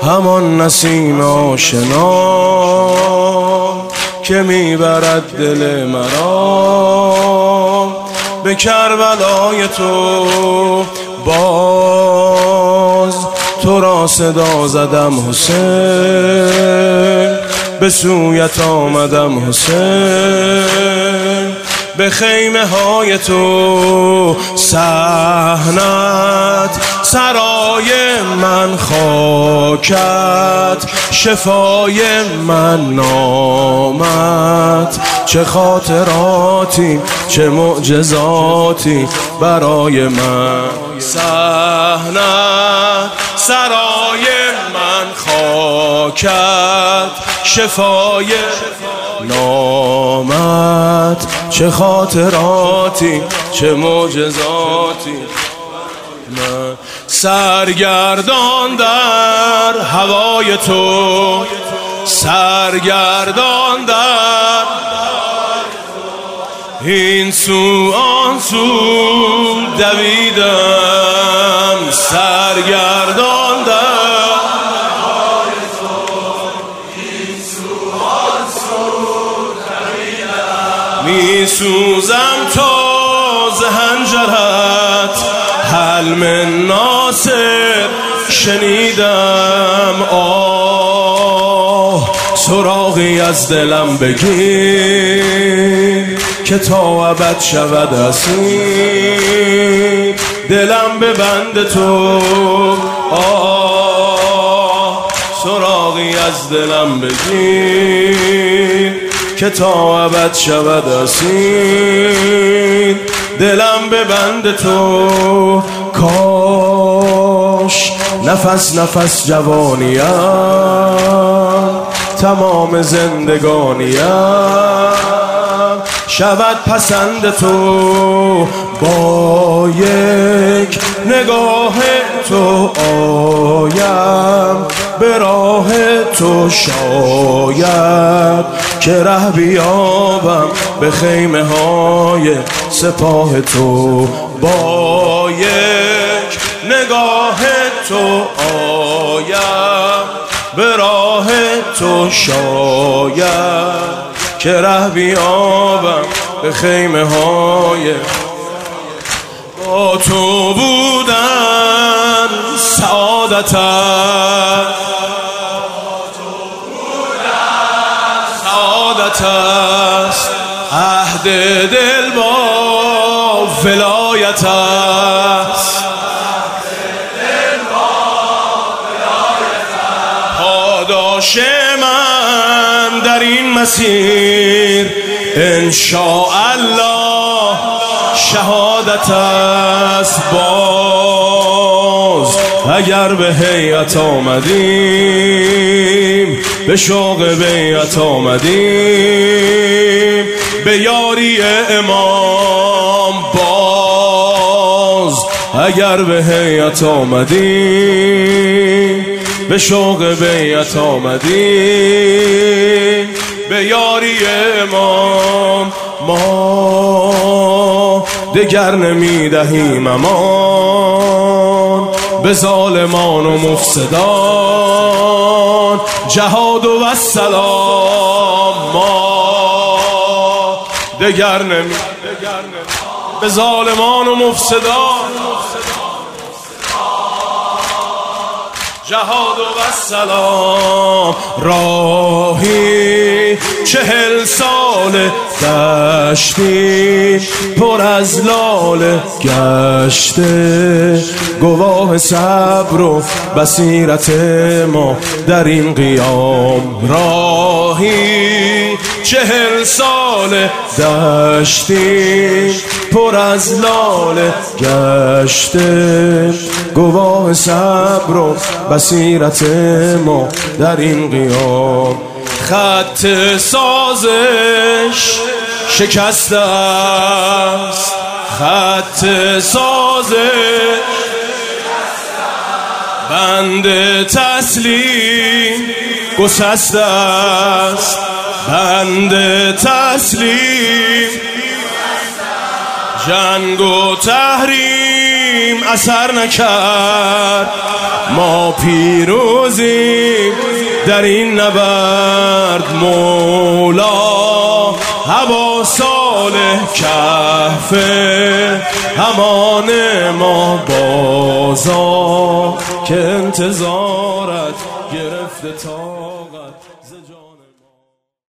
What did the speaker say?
همان نسیم آشنا که میبرد دل مرا به کربلای تو. باز تو را صدا زدم حسین، به سویت آمدم حسین، به خیمه های تو. صحنت سرای من، خاکت شفای من، نامت چه خاطراتی چه معجزاتی برای من. صحنت سرای من، خاکت شفای نامت چه خاطراتی چه معجزاتی. من سرگردان در هوای تو، سرگردان در این سو آن سو دویدم، سرگردان در می سوزم تا ز حنجرت، حلم ناصر شنیدم. آه سراغی از دلم بگیر که تا ابد شود اسیر، دلم به بند تو. آه سراغی از دلم بگیر که تا ابد شود اسیر، دلم به بند تو. کاش نفس نفس جوانیم، تمام زندگانیم شود پسند تو. با یک نگاه تو آیم به راه تو، شاید که ره بیابم به خیمه های سپاه تو. با یک نگاه تو آیم به راه تو، شاید که ره بیابم به خیمه های. با تو بودن سعادت است، عهد دل با ولایت است، پاداش من در این مسیر انشاءالله شهادت است. باز اگر به هیئت آمدیم، به شوق بیعت آمدیم، به یاری امام. باز اگر به هیئت آمدیم، به شوق بیعت آمدیم، به یاری امام. ما دگر نمیدهیم امان به ظالمان و مفسدان، جهاد و السلام. ما دگر نمیدهیم به ظالمان و مفسدان، جهاد و السلام. راهی 40 سال دشتی پر از لاله گشته، گواه صبر و بصیرت ما در این قیام. راهی 40 سال دشتی پر از لاله گشته، گواه صبر و بصیرت ما در این قیام. خط سازش شکسته است، خط سازش بند تسلیم گسسته است، بند تسلیم. جنگ و تحریم اثر نکرد، ما پیروزیم در این نبرد مولا. هوا صالح کهفه همان ما بازا که انتظارت گرفته تا